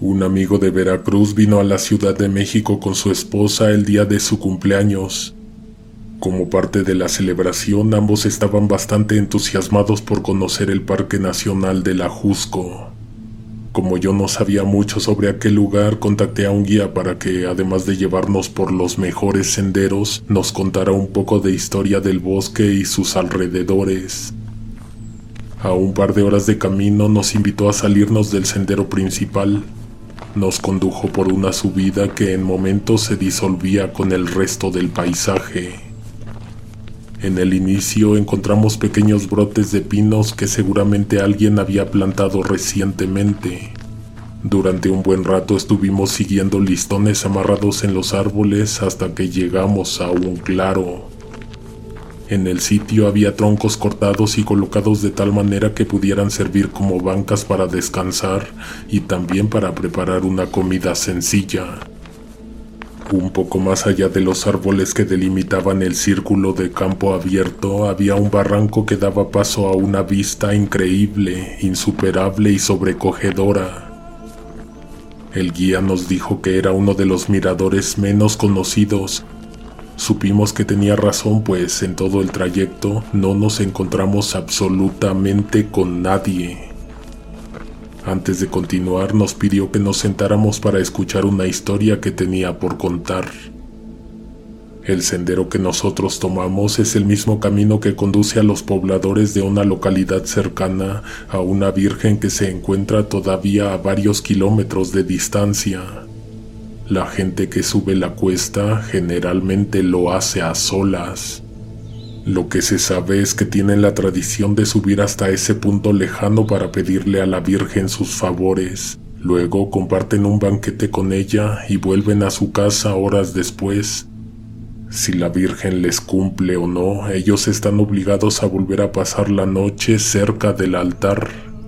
Un amigo de Veracruz vino a la Ciudad de México con su esposa el día de su cumpleaños. Como parte de la celebración, ambos estaban bastante entusiasmados por conocer el Parque Nacional del Ajusco. Como yo no sabía mucho sobre aquel lugar, contacté a un guía para que, además de llevarnos por los mejores senderos, nos contara un poco de historia del bosque y sus alrededores. A un par de horas de camino nos invitó a salirnos del sendero principal. Nos condujo por una subida que en momentos se disolvía con el resto del paisaje. En el inicio encontramos pequeños brotes de pinos que seguramente alguien había plantado recientemente. Durante un buen rato estuvimos siguiendo listones amarrados en los árboles hasta que llegamos a un claro. En el sitio había troncos cortados y colocados de tal manera que pudieran servir como bancas para descansar y también para preparar una comida sencilla. Un poco más allá de los árboles que delimitaban el círculo de campo abierto, había un barranco que daba paso a una vista increíble, insuperable y sobrecogedora. El guía nos dijo que era uno de los miradores menos conocidos. Supimos que tenía razón, pues en todo el trayecto no nos encontramos absolutamente con nadie. Antes de continuar, nos pidió que nos sentáramos para escuchar una historia que tenía por contar. El sendero que nosotros tomamos es el mismo camino que conduce a los pobladores de una localidad cercana a una virgen que se encuentra todavía a varios kilómetros de distancia. La gente que sube la cuesta generalmente lo hace a solas. Lo que se sabe es que tienen la tradición de subir hasta ese punto lejano para pedirle a la Virgen sus favores. Luego comparten un banquete con ella y vuelven a su casa horas después. Si la Virgen les cumple o no, ellos están obligados a volver a pasar la noche cerca del altar.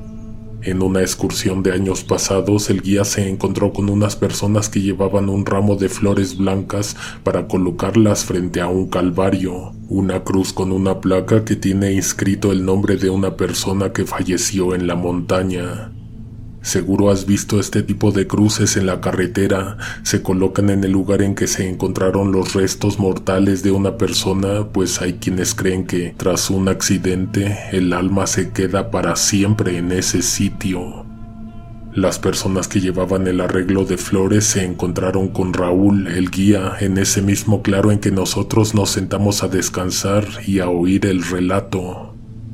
En una excursión de años pasados, el guía se encontró con unas personas que llevaban un ramo de flores blancas para colocarlas frente a un calvario, una cruz con una placa que tiene inscrito el nombre de una persona que falleció en la montaña. Seguro has visto este tipo de cruces en la carretera. Se colocan en el lugar en que se encontraron los restos mortales de una persona, pues hay quienes creen que tras un accidente el alma se queda para siempre en ese sitio. Las personas que llevaban el arreglo de flores se encontraron con Raúl, el guía, en ese mismo claro en que nosotros nos sentamos a descansar y a oír el relato.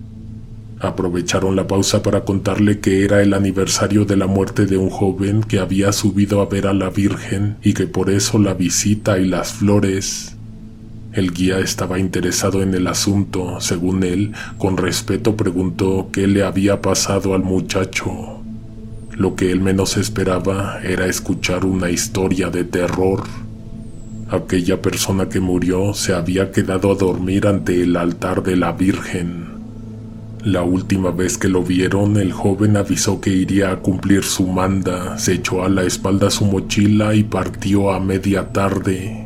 Aprovecharon la pausa para contarle que era el aniversario de la muerte de un joven que había subido a ver a la Virgen y que por eso la visita y las flores. El guía estaba interesado en el asunto. Según él, con respeto preguntó qué le había pasado al muchacho. Lo que él menos esperaba era escuchar una historia de terror. Aquella persona que murió se había quedado a dormir ante el altar de la Virgen. La última vez que lo vieron, el joven avisó que iría a cumplir su manda, se echó a la espalda su mochila y partió a media tarde.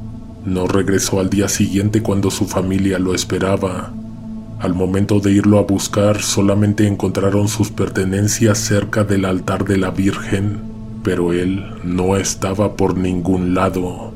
No regresó al día siguiente cuando su familia lo esperaba. Al momento de irlo a buscar, solamente encontraron sus pertenencias cerca del altar de la Virgen, pero él no estaba por ningún lado.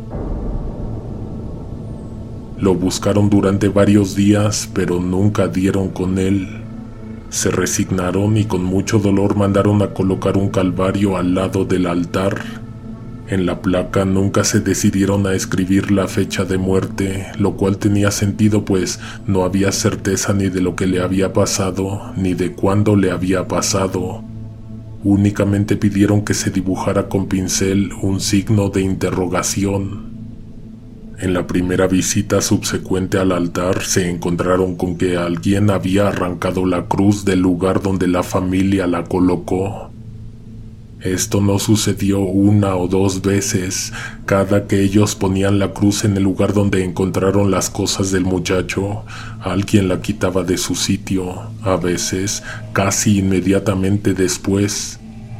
Lo buscaron durante varios días, pero nunca dieron con él. Se resignaron y con mucho dolor mandaron a colocar un calvario al lado del altar. En la placa nunca se decidieron a escribir la fecha de muerte, lo cual tenía sentido, pues no había certeza ni de lo que le había pasado, ni de cuándo le había pasado. Únicamente pidieron que se dibujara con pincel un signo de interrogación. En la primera visita subsecuente al altar se encontraron con que alguien había arrancado la cruz del lugar donde la familia la colocó. Esto no sucedió una o dos veces. Cada que ellos ponían la cruz en el lugar donde encontraron las cosas del muchacho, alguien la quitaba de su sitio, a veces casi inmediatamente después.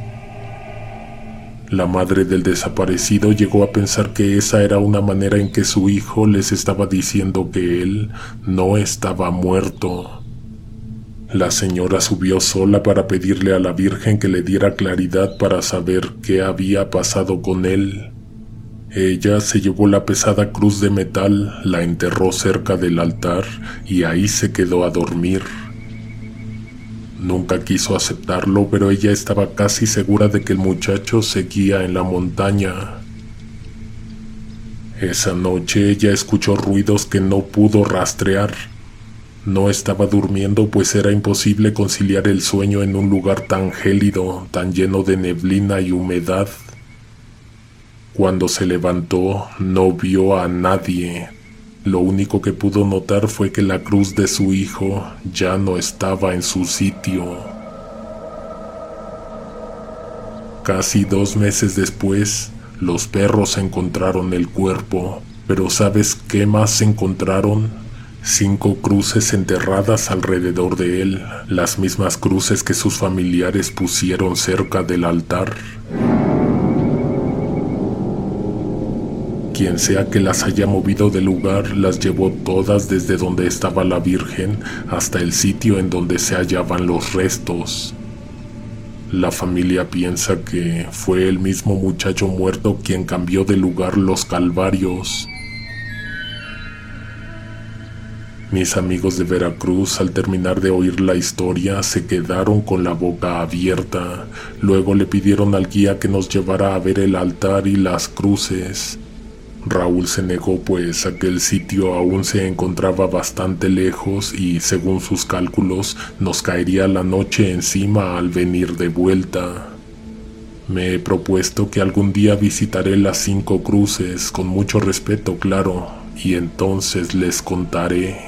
La madre del desaparecido llegó a pensar que esa era una manera en que su hijo les estaba diciendo que él no estaba muerto. La señora subió sola para pedirle a la Virgen que le diera claridad para saber qué había pasado con él. Ella se llevó la pesada cruz de metal, la enterró cerca del altar y ahí se quedó a dormir. Nunca quiso aceptarlo, pero ella estaba casi segura de que el muchacho seguía en la montaña. Esa noche ella escuchó ruidos que no pudo rastrear. No estaba durmiendo, pues era imposible conciliar el sueño en un lugar tan gélido, tan lleno de neblina y humedad. Cuando se levantó, no vio a nadie. Lo único que pudo notar fue que la cruz de su hijo ya no estaba en su sitio. Casi 2 meses después, los perros encontraron el cuerpo, pero ¿sabes qué más encontraron? 5 cruces enterradas alrededor de él, las mismas cruces que sus familiares pusieron cerca del altar. Quien sea que las haya movido del lugar, las llevó todas desde donde estaba la Virgen hasta el sitio en donde se hallaban los restos. La familia piensa que fue el mismo muchacho muerto quien cambió de lugar los calvarios. Mis amigos de Veracruz, al terminar de oír la historia, se quedaron con la boca abierta. Luego le pidieron al guía que nos llevara a ver el altar y las cruces. Raúl se negó, pues aquel sitio aún se encontraba bastante lejos y, según sus cálculos, nos caería la noche encima al venir de vuelta. Me he propuesto que algún día visitaré las 5 cruces, con mucho respeto, claro, y entonces les contaré.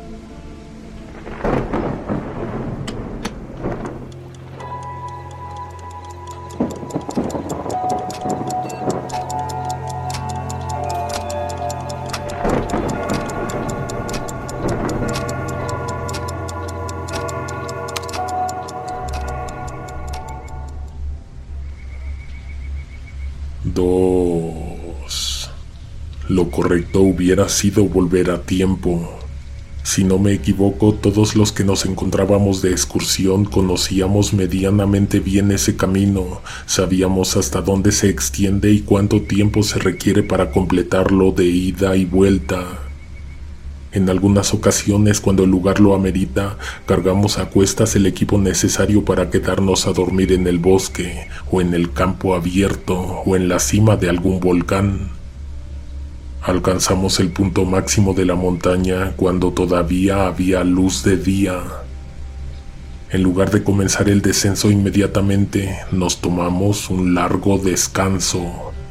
Lo correcto hubiera sido volver a tiempo. Si no me equivoco, todos los que nos encontrábamos de excursión conocíamos medianamente bien ese camino, sabíamos hasta dónde se extiende y cuánto tiempo se requiere para completarlo de ida y vuelta. En algunas ocasiones, cuando el lugar lo amerita, cargamos a cuestas el equipo necesario para quedarnos a dormir en el bosque, o en el campo abierto, o en la cima de algún volcán. Alcanzamos el punto máximo de la montaña cuando todavía había luz de día. En lugar de comenzar el descenso inmediatamente, nos tomamos un largo descanso.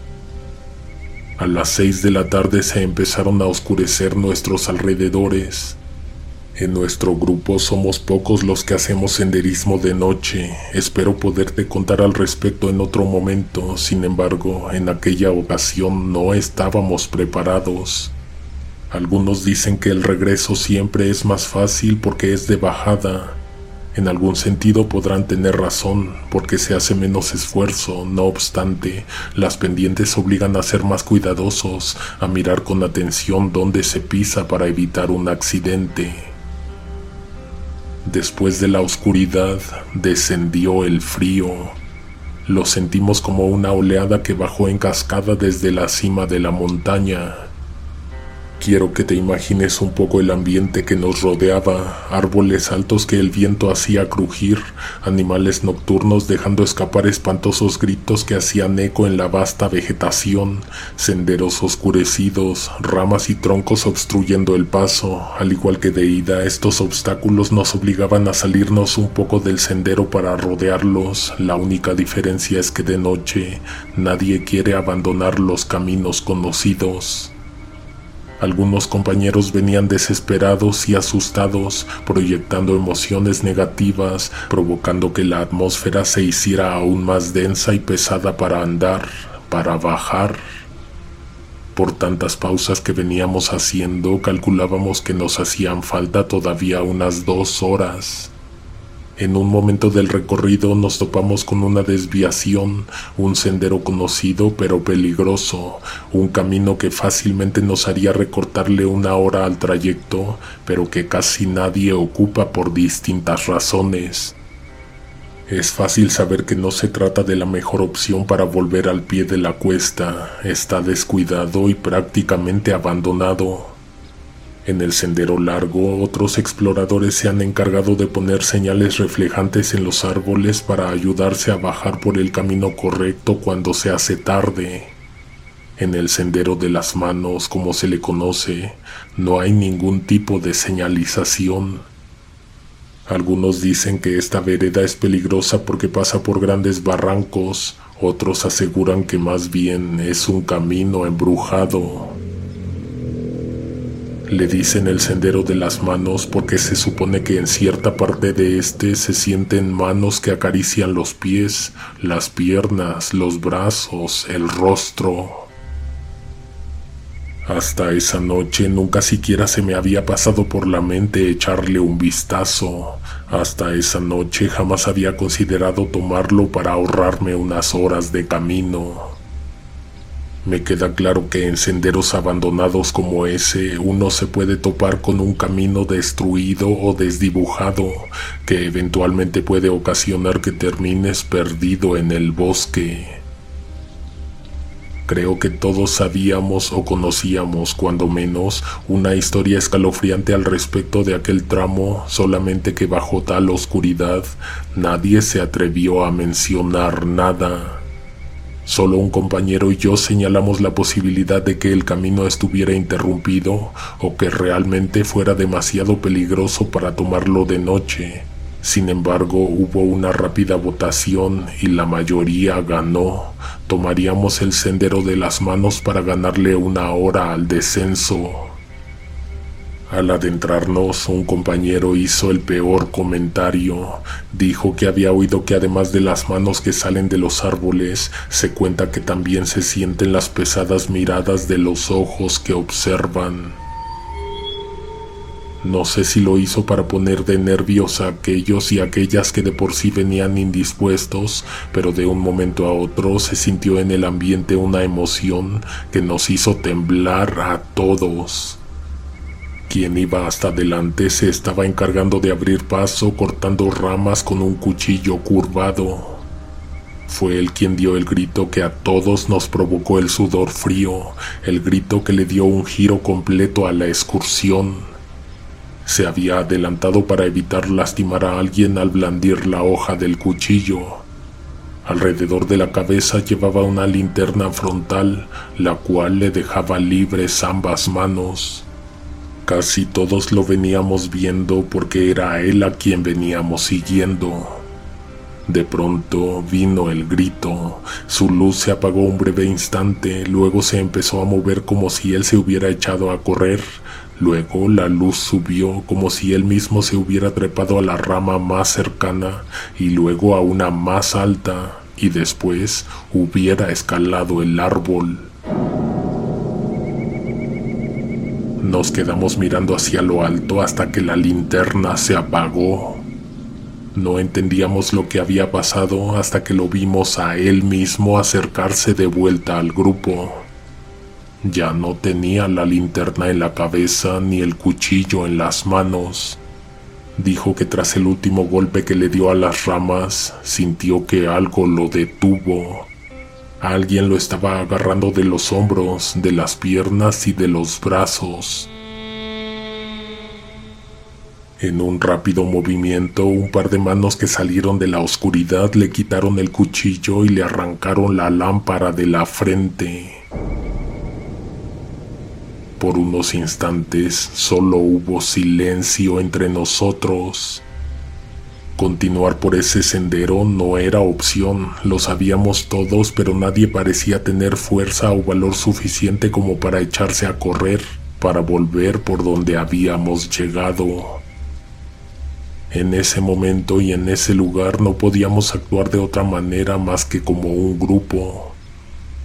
A las 6 de la tarde se empezaron a oscurecer nuestros alrededores. En nuestro grupo somos pocos los que hacemos senderismo de noche. Espero poderte contar al respecto en otro momento. Sin embargo, en aquella ocasión no estábamos preparados. Algunos dicen que el regreso siempre es más fácil porque es de bajada. En algún sentido podrán tener razón, porque se hace menos esfuerzo. No obstante, las pendientes obligan a ser más cuidadosos, a mirar con atención dónde se pisa para evitar un accidente. Después de la oscuridad, descendió el frío. Lo sentimos como una oleada que bajó en cascada desde la cima de la montaña. Quiero que te imagines un poco el ambiente que nos rodeaba, árboles altos que el viento hacía crujir, animales nocturnos dejando escapar espantosos gritos que hacían eco en la vasta vegetación, senderos oscurecidos, ramas y troncos obstruyendo el paso. Al igual que de ida, estos obstáculos nos obligaban a salirnos un poco del sendero para rodearlos. La única diferencia es que de noche nadie quiere abandonar los caminos conocidos. Algunos compañeros venían desesperados y asustados, proyectando emociones negativas, provocando que la atmósfera se hiciera aún más densa y pesada para andar, para bajar. Por tantas pausas que veníamos haciendo, calculábamos que nos hacían falta todavía unas 2 horas. En un momento del recorrido nos topamos con una desviación, un sendero conocido pero peligroso, un camino que fácilmente nos haría recortarle 1 hora al trayecto, pero que casi nadie ocupa por distintas razones. Es fácil saber que no se trata de la mejor opción para volver al pie de la cuesta, está descuidado y prácticamente abandonado. En el sendero largo, otros exploradores se han encargado de poner señales reflejantes en los árboles para ayudarse a bajar por el camino correcto cuando se hace tarde. En el sendero de las manos, como se le conoce, no hay ningún tipo de señalización. Algunos dicen que esta vereda es peligrosa porque pasa por grandes barrancos, otros aseguran que más bien es un camino embrujado. Le dicen el sendero de las manos porque se supone que en cierta parte de este se sienten manos que acarician los pies, las piernas, los brazos, el rostro. Hasta esa noche nunca siquiera se me había pasado por la mente echarle un vistazo. Hasta esa noche jamás había considerado tomarlo para ahorrarme unas horas de camino. Me queda claro que en senderos abandonados como ese uno se puede topar con un camino destruido o desdibujado que eventualmente puede ocasionar que termines perdido en el bosque. Creo que todos sabíamos o conocíamos, cuando menos, una historia escalofriante al respecto de aquel tramo, solamente que bajo tal oscuridad nadie se atrevió a mencionar nada. Solo un compañero y yo señalamos la posibilidad de que el camino estuviera interrumpido o que realmente fuera demasiado peligroso para tomarlo de noche. Sin embargo, hubo una rápida votación y la mayoría ganó. Tomaríamos el sendero de las manos para ganarle 1 hora al descenso. Al adentrarnos, un compañero hizo el peor comentario. Dijo que había oído que además de las manos que salen de los árboles, se cuenta que también se sienten las pesadas miradas de los ojos que observan. No sé si lo hizo para poner de nervios a aquellos y aquellas que de por sí venían indispuestos, pero de un momento a otro se sintió en el ambiente una emoción que nos hizo temblar a todos. Quien iba hasta adelante se estaba encargando de abrir paso cortando ramas con un cuchillo curvado. Fue él quien dio el grito que a todos nos provocó el sudor frío, el grito que le dio un giro completo a la excursión. Se había adelantado para evitar lastimar a alguien al blandir la hoja del cuchillo. Alrededor de la cabeza llevaba una linterna frontal, la cual le dejaba libres ambas manos. Casi todos lo veníamos viendo porque era a él a quien veníamos siguiendo. De pronto vino el grito. Su luz se apagó un breve instante, luego se empezó a mover como si él se hubiera echado a correr. Luego la luz subió como si él mismo se hubiera trepado a la rama más cercana y luego a una más alta y después hubiera escalado el árbol. Nos quedamos mirando hacia lo alto hasta que la linterna se apagó. No entendíamos lo que había pasado hasta que lo vimos a él mismo acercarse de vuelta al grupo. Ya no tenía la linterna en la cabeza ni el cuchillo en las manos. Dijo que tras el último golpe que le dio a las ramas, sintió que algo lo detuvo. Alguien lo estaba agarrando de los hombros, de las piernas y de los brazos. En un rápido movimiento, un par de manos que salieron de la oscuridad le quitaron el cuchillo y le arrancaron la lámpara de la frente. Por unos instantes solo hubo silencio entre nosotros. Continuar por ese sendero no era opción, lo sabíamos todos, pero nadie parecía tener fuerza o valor suficiente como para echarse a correr, para volver por donde habíamos llegado. En ese momento y en ese lugar no podíamos actuar de otra manera más que como un grupo.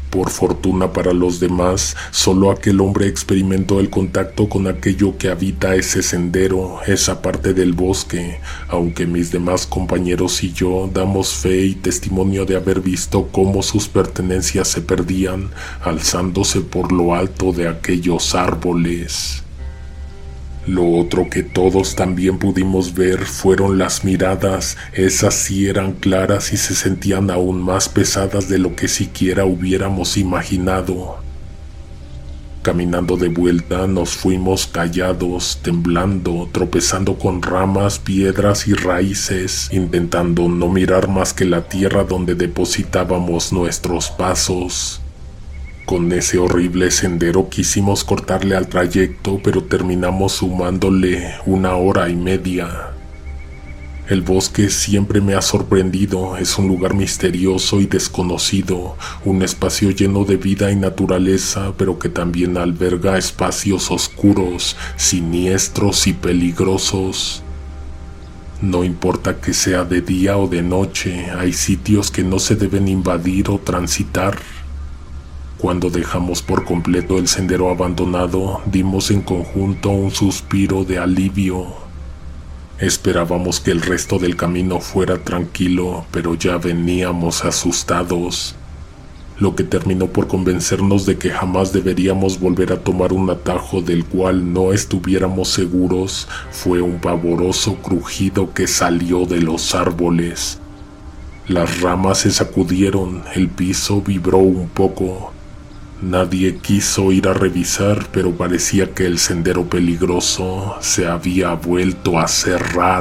Por fortuna para los demás, solo aquel hombre experimentó el contacto con aquello que habita ese sendero, esa parte del bosque, aunque mis demás compañeros y yo damos fe y testimonio de haber visto cómo sus pertenencias se perdían, alzándose por lo alto de aquellos árboles. Lo otro que todos también pudimos ver fueron las miradas. Esas sí eran claras y se sentían aún más pesadas de lo que siquiera hubiéramos imaginado. Caminando de vuelta nos fuimos callados, temblando, tropezando con ramas, piedras y raíces, intentando no mirar más que la tierra donde depositábamos nuestros pasos. Con ese horrible sendero quisimos cortarle al trayecto, pero terminamos sumándole 1 hora y media. El bosque siempre me ha sorprendido, es un lugar misterioso y desconocido, un espacio lleno de vida y naturaleza, pero que también alberga espacios oscuros, siniestros y peligrosos. No importa que sea de día o de noche, hay sitios que no se deben invadir o transitar. Cuando dejamos por completo el sendero abandonado, dimos en conjunto un suspiro de alivio. Esperábamos que el resto del camino fuera tranquilo, pero ya veníamos asustados, lo que terminó por convencernos de que jamás deberíamos volver a tomar un atajo del cual no estuviéramos seguros. Fue un pavoroso crujido que salió de los árboles. Las ramas se sacudieron, el piso vibró un poco. Nadie quiso ir a revisar, pero parecía que el sendero peligroso se había vuelto a cerrar.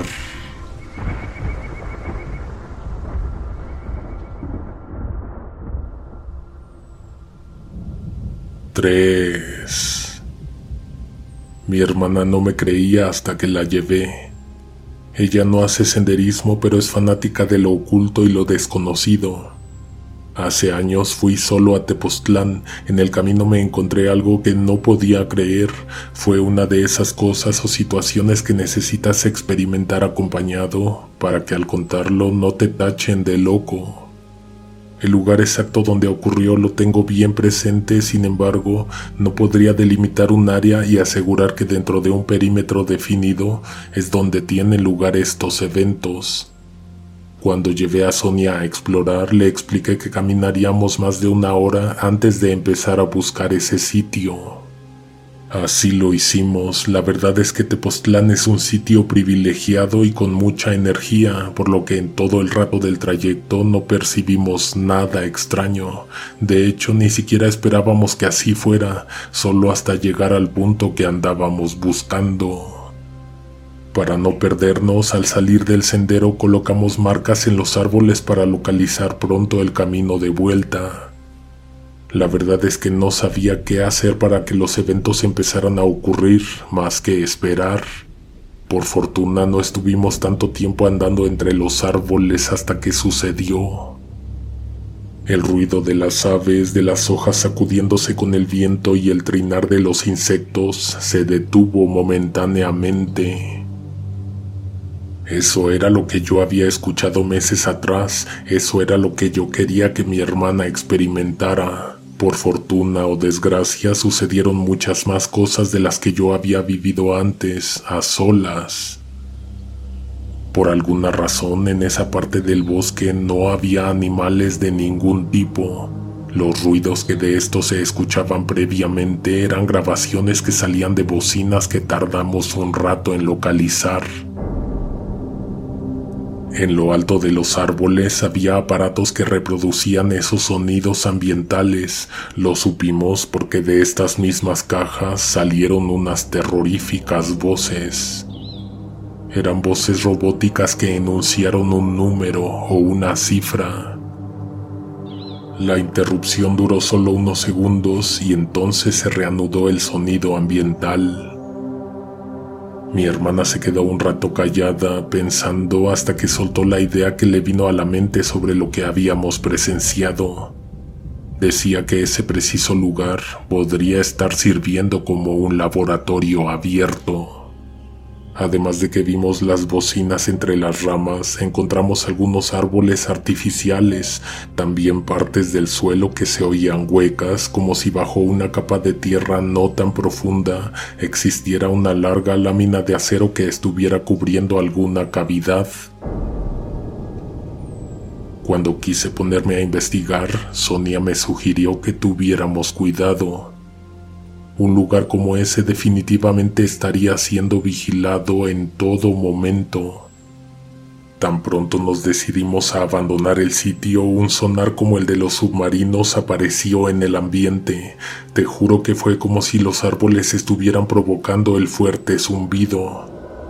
Tres. Mi hermana no me creía hasta que la llevé. Ella no hace senderismo, pero es fanática de lo oculto y lo desconocido. Hace años fui solo a Tepoztlán. En el camino me encontré algo que no podía creer. Fue una de esas cosas o situaciones que necesitas experimentar acompañado para que al contarlo no te tachen de loco. El lugar exacto donde ocurrió lo tengo bien presente, sin embargo, no podría delimitar un área y asegurar que dentro de un perímetro definido es donde tienen lugar estos eventos. Cuando llevé a Sonia a explorar, le expliqué que caminaríamos más de 1 hora antes de empezar a buscar ese sitio. Así lo hicimos. La verdad es que Tepoztlán es un sitio privilegiado y con mucha energía, por lo que en todo el rato del trayecto no percibimos nada extraño. De hecho, ni siquiera esperábamos que así fuera, solo hasta llegar al punto que andábamos buscando. Para no perdernos, al salir del sendero colocamos marcas en los árboles para localizar pronto el camino de vuelta. La verdad es que no sabía qué hacer para que los eventos empezaran a ocurrir, más que esperar. Por fortuna no estuvimos tanto tiempo andando entre los árboles hasta que sucedió. El ruido de las aves, de las hojas sacudiéndose con el viento y el trinar de los insectos se detuvo momentáneamente. Eso era lo que yo había escuchado meses atrás, eso era lo que yo quería que mi hermana experimentara. Por fortuna o desgracia sucedieron muchas más cosas de las que yo había vivido antes, a solas. Por alguna razón en esa parte del bosque no había animales de ningún tipo. Los ruidos que de estos se escuchaban previamente eran grabaciones que salían de bocinas que tardamos un rato en localizar. En lo alto de los árboles había aparatos que reproducían esos sonidos ambientales. Lo supimos porque de estas mismas cajas salieron unas terroríficas voces. Eran voces robóticas que enunciaron un número o una cifra. La interrupción duró solo unos segundos y entonces se reanudó el sonido ambiental. Mi hermana se quedó un rato callada, pensando hasta que soltó la idea que le vino a la mente sobre lo que habíamos presenciado. Decía que ese preciso lugar podría estar sirviendo como un laboratorio abierto. Además de que vimos las bocinas entre las ramas, encontramos algunos árboles artificiales, también partes del suelo que se oían huecas, como si bajo una capa de tierra no tan profunda existiera una larga lámina de acero que estuviera cubriendo alguna cavidad. Cuando quise ponerme a investigar, Sonia me sugirió que tuviéramos cuidado. Un lugar como ese definitivamente estaría siendo vigilado en todo momento. Tan pronto nos decidimos a abandonar el sitio, un sonar como el de los submarinos apareció en el ambiente. Te juro que fue como si los árboles estuvieran provocando el fuerte zumbido.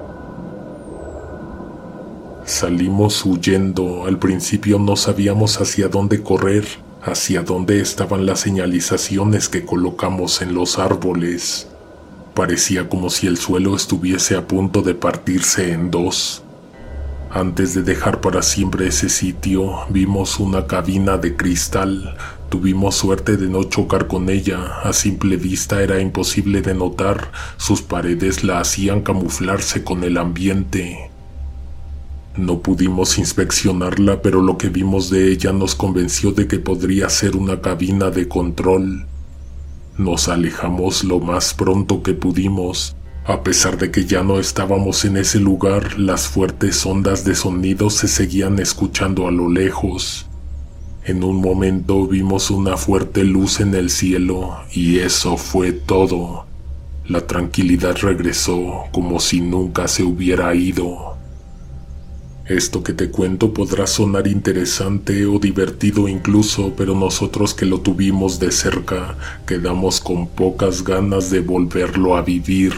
Salimos huyendo. Al principio no sabíamos hacia dónde correr, hacia dónde estaban las señalizaciones que colocamos en los árboles. Parecía como si el suelo estuviese a punto de partirse en dos. Antes de dejar para siempre ese sitio, vimos una cabina de cristal. Tuvimos suerte de no chocar con ella. A simple vista era imposible de notar. Sus paredes la hacían camuflarse con el ambiente. No pudimos inspeccionarla, pero lo que vimos de ella nos convenció de que podría ser una cabina de control. Nos alejamos lo más pronto que pudimos. A pesar de que ya no estábamos en ese lugar, las fuertes ondas de sonido se seguían escuchando a lo lejos. En un momento vimos una fuerte luz en el cielo, y eso fue todo. La tranquilidad regresó, como si nunca se hubiera ido. Esto que te cuento podrá sonar interesante o divertido incluso, pero nosotros que lo tuvimos de cerca, quedamos con pocas ganas de volverlo a vivir.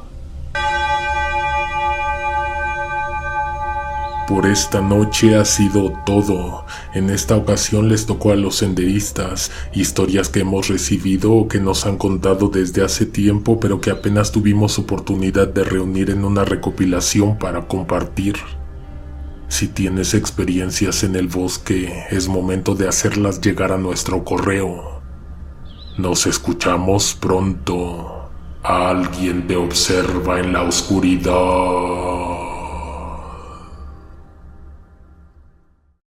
Por esta noche ha sido todo. En esta ocasión les tocó a los senderistas, historias que hemos recibido o que nos han contado desde hace tiempo, pero que apenas tuvimos oportunidad de reunir en una recopilación para compartir. Si tienes experiencias en el bosque, es momento de hacerlas llegar a nuestro correo. Nos escuchamos pronto. Alguien te observa en la oscuridad.